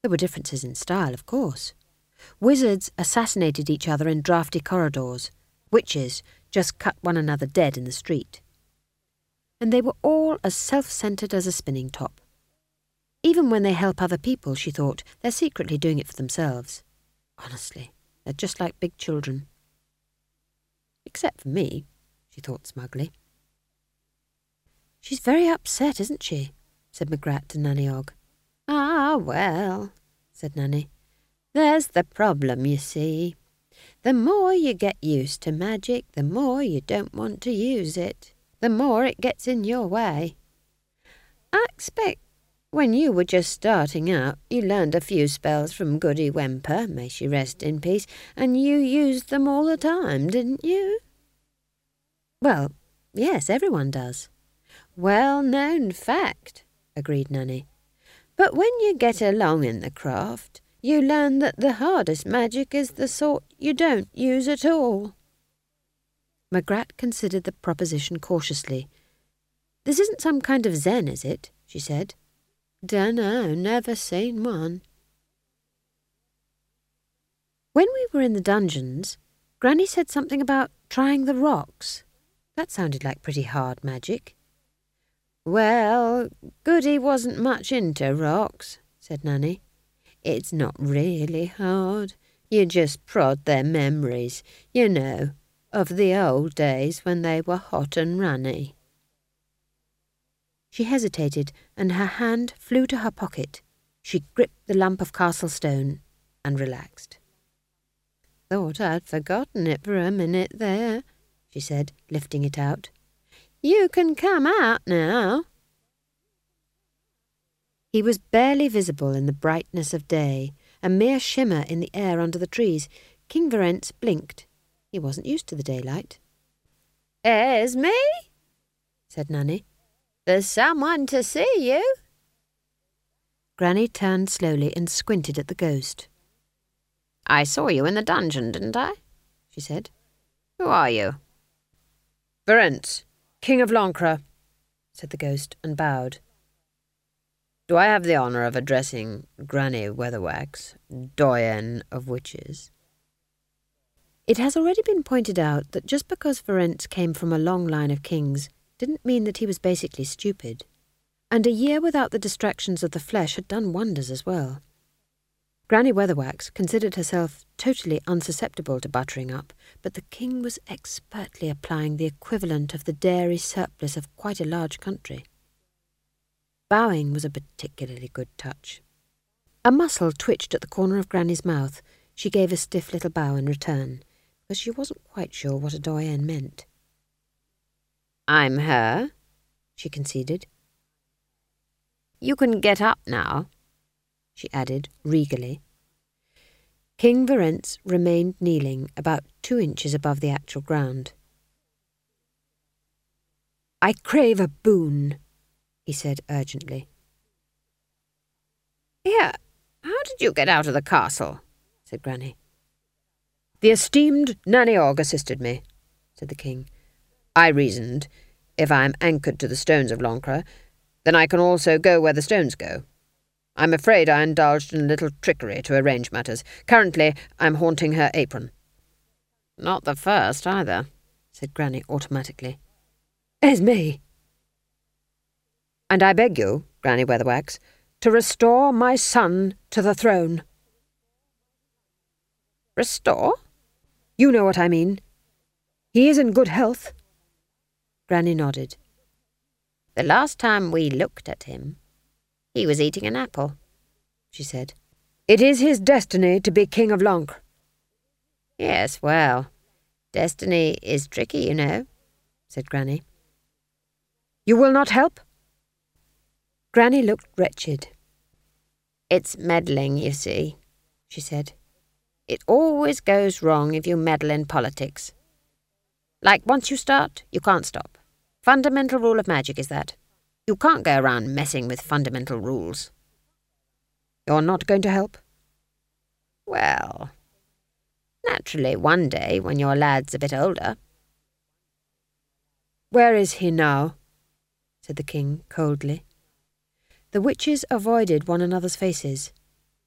There were differences in style, of course. Wizards assassinated each other in drafty corridors. Witches just cut one another dead in the street. And they were all as self-centred as a spinning top. Even when they help other people, she thought, they're secretly doing it for themselves. Honestly, they're just like big children. Except for me, she thought smugly. She's very upset, isn't she? Said Magrat to Nanny Og. Ah, well, said Nanny. There's the problem, you see. The more you get used to magic, the more you don't want to use it. The more it gets in your way. I expect when you were just starting out, you learned a few spells from Goody Whemper, may she rest in peace, and you used them all the time, didn't you? Well, yes, everyone does. Well-known fact, agreed Nanny. But when you get along in the craft, you learn that the hardest magic is the sort you don't use at all. Magrat considered the proposition cautiously. This isn't some kind of Zen, is it? She said. Dunno, never seen one. When we were in the dungeons, Granny said something about trying the rocks. That sounded like pretty hard magic. Well, Goody wasn't much into rocks, said Nanny. It's not really hard. You just prod their memories, you know, of the old days when they were hot and runny. She hesitated, and her hand flew to her pocket. She gripped the lump of castle stone and relaxed. Thought I'd forgotten it for a minute there, she said, lifting it out. You can come out now. He was barely visible in the brightness of day, a mere shimmer in the air under the trees. King Verence blinked. He wasn't used to the daylight. Esme, said Nanny. There's someone to see you. Granny turned slowly and squinted at the ghost. I saw you in the dungeon, didn't I? She said. Who are you? Verence, King of Lancre, said the ghost, and bowed. Do I have the honour of addressing Granny Weatherwax, doyenne of witches? It has already been pointed out that just because Verence came from a long line of kings didn't mean that he was basically stupid, and a year without the distractions of the flesh had done wonders as well. Granny Weatherwax considered herself totally unsusceptible to buttering up, but the king was expertly applying the equivalent of the dairy surplus of quite a large country. Bowing was a particularly good touch. A muscle twitched at the corner of Granny's mouth. She gave a stiff little bow in return, because she wasn't quite sure what a doyenne meant. I'm her, she conceded. You can get up now, she added regally. King Verence remained kneeling about 2 inches above the actual ground. I crave a boon, he said urgently. Here, how did you get out of the castle? Said Granny. The esteemed Nanny Og assisted me, said the king. I reasoned, if I am anchored to the stones of Lancre, then I can also go where the stones go. I'm afraid I indulged in a little trickery to arrange matters. Currently, I'm haunting her apron. Not the first, either, said Granny automatically. Esme! And I beg you, Granny Weatherwax, to restore my son to the throne. Restore? You know what I mean. He is in good health. Granny nodded. The last time we looked at him, he was eating an apple, she said. It is his destiny to be King of Lancre. Yes, well, destiny is tricky, you know, said Granny. You will not help? Granny looked wretched. It's meddling, you see, she said. It always goes wrong if you meddle in politics. Like, once you start, you can't stop. Fundamental rule of magic is that. You can't go around messing with fundamental rules. You're not going to help? Well, naturally one day when your lad's a bit older. Where is he now? Said the king coldly. The witches avoided one another's faces.